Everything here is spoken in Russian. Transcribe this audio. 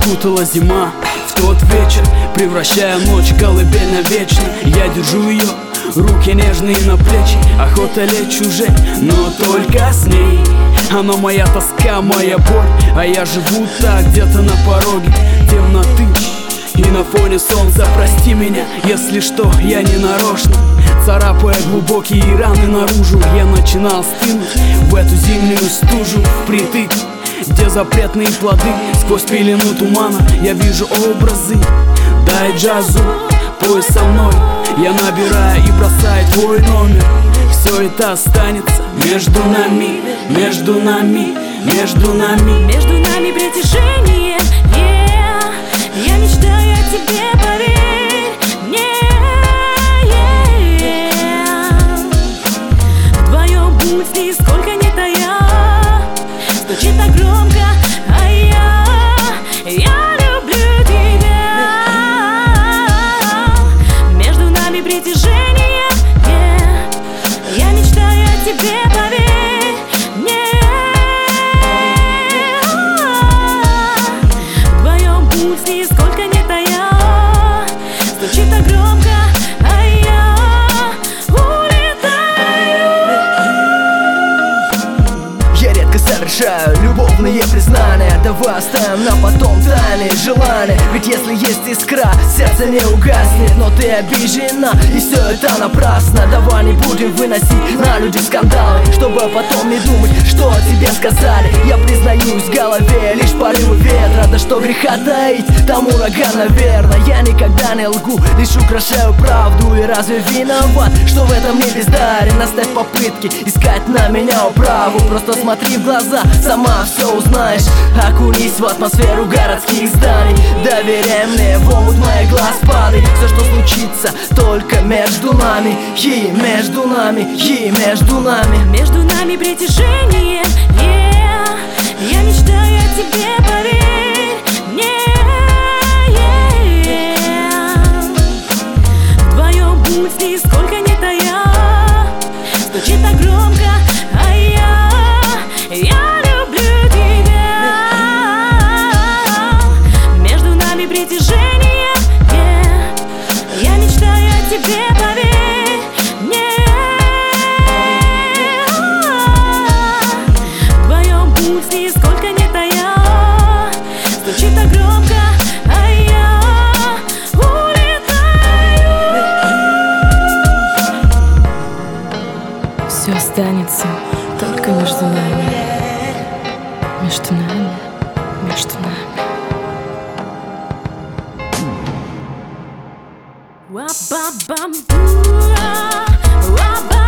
окутала зима. В тот вечер, превращая ночь в колыбель навечно, я держу ее, руки нежные на плечи. Охота лечь уже, но только с ней. Она моя тоска, моя боль, а я живу так где-то на пороге темноты. И на фоне солнца прости меня, если что, я не нарочно. Царапая глубокие раны наружу, я начинал стынуть в эту зимнюю стужу впритык, где запретные плоды. Сквозь пелену тумана я вижу образы. Дай джазу, пой со мной. Я набираю и бросаю твой номер. Все это останется между нами, между нами, между нами. Между нами притяжение, yeah. Я мечтаю о тебе, поверь мне, yeah. Вдвоем путь и сколько не тая, стучит так громко, а я люблю тебя. Между нами притяжение, yeah. Я мечтаю о тебе, поверь мне. Вдвоем путь и сколько не тая, стучит так громко, а я улетаю. Я редко совершаю любовные признания. Давай оставим на потом тайные желания. Ведь если есть искра, сердце не угаснет. Но ты обижена, и все это напрасно. Давай не будем выносить на людей скандалы, чтобы потом не думать, что о тебе сказали. Я признаюсь, в голове лишь порывы ветра. Да что греха таить, там ураган, наверное. Я никогда не лгу, лишь украшаю правду. И разве виноват, что в этом не бездарен? Оставь попытки искать на меня управу. Просто смотри в глаза, сама все узнаешь. Окунись в атмосферу городских зданий. Доверяй мне, в омут моих глаз падай. Все, что случится, только между нами. И между нами, и между нами. Между нами притяжение, yeah. Я мечтаю о тебе, поверь мне, yeah. Вдвоем путь и сколько не тая, стучит так громко, а я люблю тебя. Между нами притяжение, yeah. Я мечтаю о тебе, поверь мне. Вдвоем путь и сколько не тая, стучит так громко, а я улетаю. Все останется только между нами, между нами, между нами. Wa-ba-bam-boo-ah, wa-ba.